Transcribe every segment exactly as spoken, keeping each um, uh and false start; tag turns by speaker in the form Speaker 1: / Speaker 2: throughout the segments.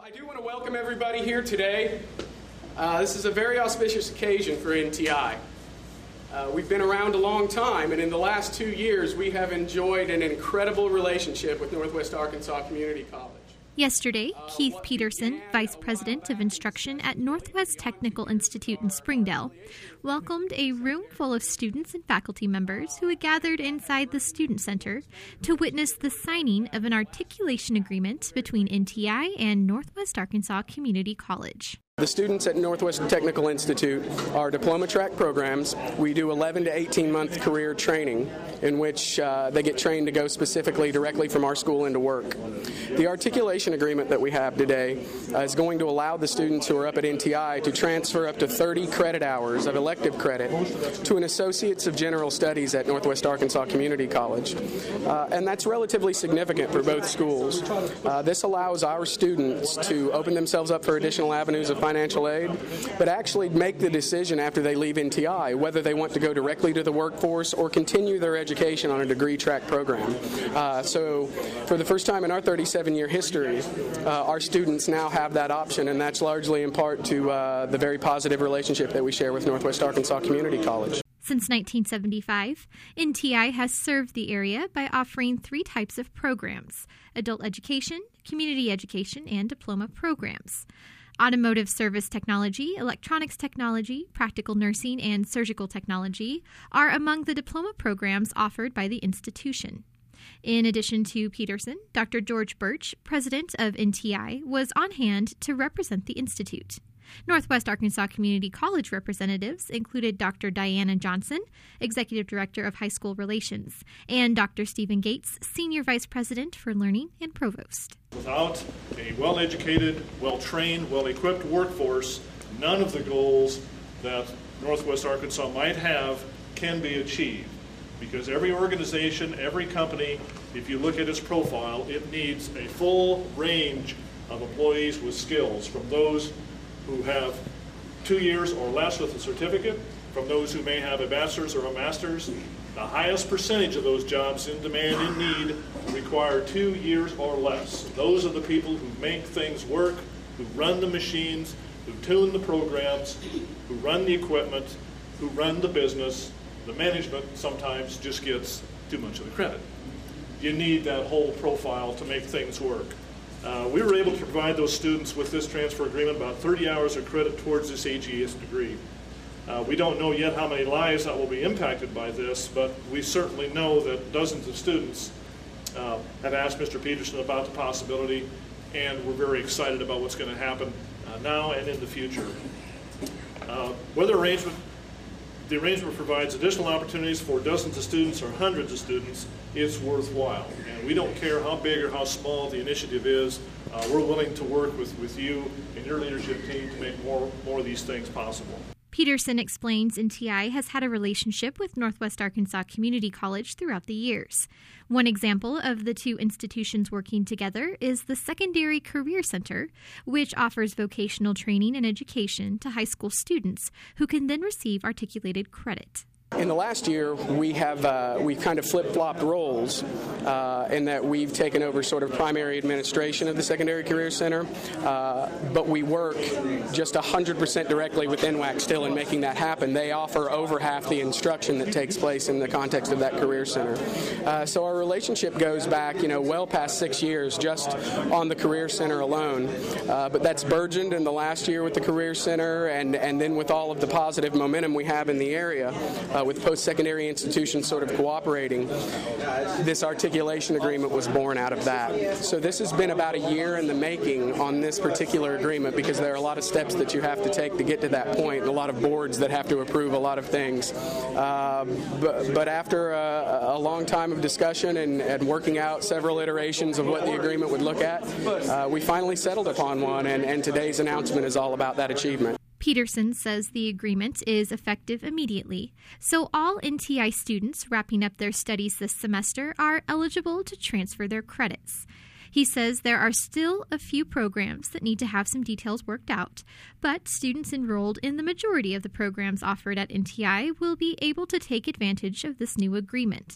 Speaker 1: I do want to welcome everybody here today. Uh, this is a very auspicious occasion for N T I. Uh, we've been around a long time, and in the last two years, we have enjoyed an incredible relationship with Northwest Arkansas Community College.
Speaker 2: Yesterday, Keith Peterson, Vice President of Instruction at Northwest Technical Institute in Springdale, welcomed a room full of students and faculty members who had gathered inside the Student Center to witness the signing of an articulation agreement between N T I and Northwest Arkansas Community College.
Speaker 1: The students at Northwest Technical Institute are diploma track programs. We do eleven to eighteen month career training in which uh, they get trained to go specifically directly from our school into work. The articulation agreement that we have today uh, is going to allow the students who are up at N T I to transfer up to thirty credit hours of elective credit to an Associates of General Studies at Northwest Arkansas Community College. Uh, and that's relatively significant for both schools. Uh, this allows our students to open themselves up for additional avenues of financial aid, but actually make the decision after they leave N T I whether they want to go directly to the workforce or continue their education on a degree track program. Uh, so for the first time in our thirty-seven year history, uh, our students now have that option, and that's largely in part to uh, the very positive relationship that we share with Northwest Arkansas Community College.
Speaker 2: Since nineteen seventy-five, N T I has served the area by offering three types of programs: adult education, community education, and diploma programs. Automotive service technology, electronics technology, practical nursing, and surgical technology are among the diploma programs offered by the institution. In addition to Peterson, Doctor George Birch, president of N T I, was on hand to represent the institute. Northwest Arkansas Community College representatives included Doctor Diana Johnson, Executive Director of High School Relations, and Doctor Stephen Gates, Senior Vice President for Learning and Provost.
Speaker 3: Without a well-educated, well-trained, well-equipped workforce, none of the goals that Northwest Arkansas might have can be achieved. Because every organization, every company, if you look at its profile, it needs a full range of employees with skills, from those who have two years or less with a certificate, from those who may have a bachelor's or a master's. The highest percentage of those jobs in demand and need require two years or less. Those are the people who make things work, who run the machines, who tune the programs, who run the equipment, who run the business. The management sometimes just gets too much of the credit. You need that whole profile to make things work. Uh, we were able to provide those students with this transfer agreement about thirty hours of credit towards this A G S degree. Uh, we don't know yet how many lives that will be impacted by this, but we certainly know that dozens of students uh, have asked Mister Peterson about the possibility, and we're very excited about what's going to happen uh, now and in the future. Uh, whether arrangement, the arrangement provides additional opportunities for dozens of students or hundreds of students, it's worthwhile. And we don't care how big or how small the initiative is. Uh, we're willing to work with, with you and your leadership team to make more, more of these things possible.
Speaker 2: Peterson explains N T I has had a relationship with Northwest Arkansas Community College throughout the years. One example of the two institutions working together is the Secondary Career Center, which offers vocational training and education to high school students who can then receive articulated credit.
Speaker 1: In the last year, we have uh, we kind of flip-flopped roles uh, in that we've taken over sort of primary administration of the Secondary Career Center, uh, but we work just one hundred percent directly with N W A C still in making that happen. They offer over half the instruction that takes place in the context of that Career Center. Uh, so our relationship goes back, you know, well past six years just on the Career Center alone, uh, but that's burgeoned in the last year with the Career Center, and, and then with all of the positive momentum we have in the area. Uh, with post-secondary institutions sort of cooperating, this articulation agreement was born out of that. So this has been about a year in the making on this particular agreement, because there are a lot of steps that you have to take to get to that point, and a lot of boards that have to approve a lot of things. Uh, but, but after a, a long time of discussion and, and working out several iterations of what the agreement would look at, uh, we finally settled upon one, and, and today's announcement is all about that achievement.
Speaker 2: Peterson says the agreement is effective immediately, so all N T I students wrapping up their studies this semester are eligible to transfer their credits. He says there are still a few programs that need to have some details worked out, but students enrolled in the majority of the programs offered at N T I will be able to take advantage of this new agreement.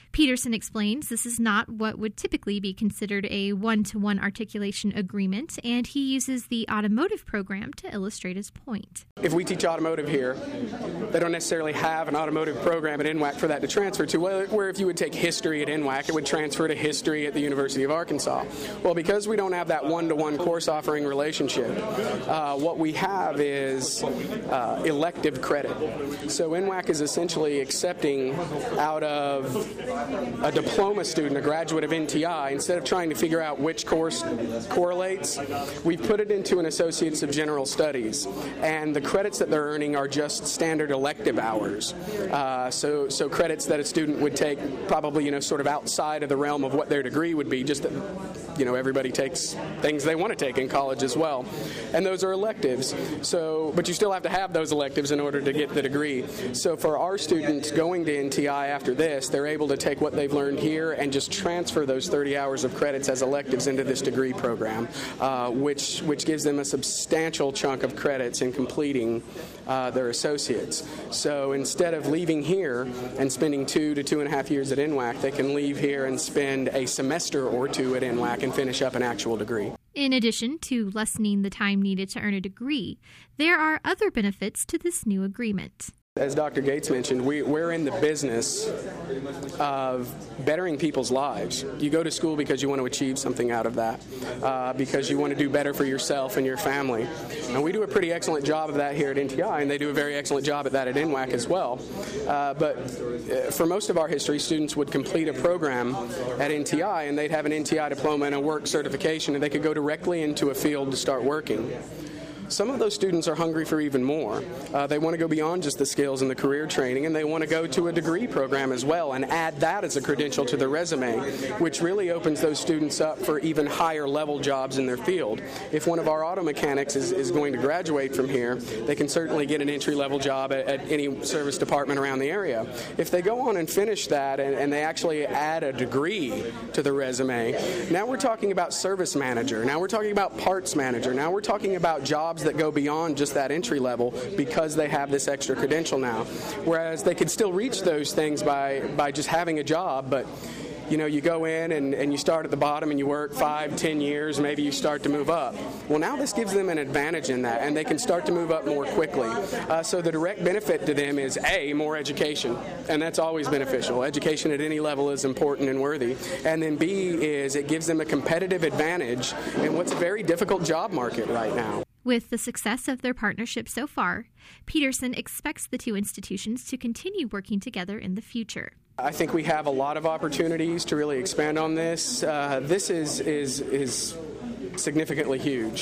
Speaker 2: Peterson explains this is not what would typically be considered a one-to-one articulation agreement, and he uses the automotive program to illustrate his point.
Speaker 1: If we teach automotive here, they don't necessarily have an automotive program at N W A C for that to transfer to, where if you would take history at N W A C, it would transfer to history at the University of Arkansas. Well, because we don't have that one-to-one course offering relationship, uh, what we have is uh, elective credit. So N W A C is essentially accepting out of a diploma student, a graduate of N T I, instead of trying to figure out which course correlates, we've put it into an Associates of General Studies, and the credits that they're earning are just standard elective hours. Uh, so, so credits that a student would take probably, you know, sort of outside of the realm of what their degree would be, just that, you know, everybody takes things they want to take in college as well. And those are electives. So, but you still have to have those electives in order to get the degree. So for our students going to N T I after this, they're able to take what they've learned here and just transfer those thirty hours of credits as electives into this degree program, uh, which which gives them a substantial chunk of credits in completing uh, their associates. So instead of leaving here and spending two to two and a half years at N W A C, they can leave here and spend a semester or two at N W A C and finish up an actual degree.
Speaker 2: In addition to lessening the time needed to earn a degree, there are other benefits to this new agreement.
Speaker 1: As Doctor Gates mentioned, we, we're in the business of bettering people's lives. You go to school because you want to achieve something out of that, uh, because you want to do better for yourself and your family. And we do a pretty excellent job of that here at N T I, and they do a very excellent job at that at N W A C as well. Uh, but for most of our history, students would complete a program at N T I, and they'd have an N T I diploma and a work certification, and they could go directly into a field to start working. Some of those students are hungry for even more. Uh, they want to go beyond just the skills and the career training, and they want to go to a degree program as well and add that as a credential to their resume, which really opens those students up for even higher level jobs in their field. If one of our auto mechanics is, is going to graduate from here, they can certainly get an entry-level job at, at any service department around the area. If they go on and finish that and, and they actually add a degree to the resume, now we're talking about service manager, now we're talking about parts manager, now we're talking about jobs that go beyond just that entry level because they have this extra credential now. Whereas they could still reach those things by, by just having a job, but you know, you go in and, and you start at the bottom and you work five, ten years, maybe you start to move up. Well, now this gives them an advantage in that, and they can start to move up more quickly. Uh, so the direct benefit to them is, A, more education, and that's always beneficial. Education at any level is important and worthy. And then B is it gives them a competitive advantage in what's a very difficult job market right now.
Speaker 2: With the success of their partnership so far, Peterson expects the two institutions to continue working together in the future.
Speaker 1: I think we have a lot of opportunities to really expand on this. Uh, this is is is significantly huge.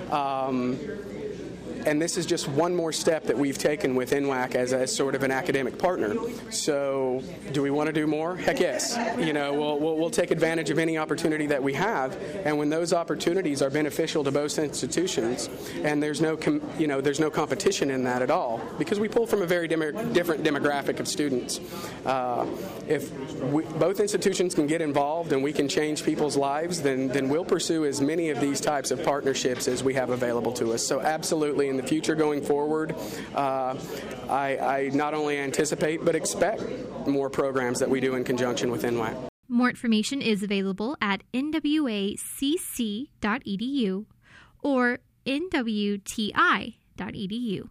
Speaker 1: Um, And this is just one more step that we've taken with N W A C as, as sort of an academic partner. So do we want to do more? Heck yes. You know, we'll, we'll, we'll take advantage of any opportunity that we have. And when those opportunities are beneficial to both institutions, and there's no, com, you know, there's no competition in that at all, because we pull from a very dem- different demographic of students. Uh, if we, both institutions can get involved and we can change people's lives, then, then we'll pursue as many of these types of partnerships as we have available to us. So absolutely, in the future going forward, uh, I, I not only anticipate but expect more programs that we do in conjunction with N W A C.
Speaker 2: More information is available at N W A C C dot E D U or N W T I dot E D U.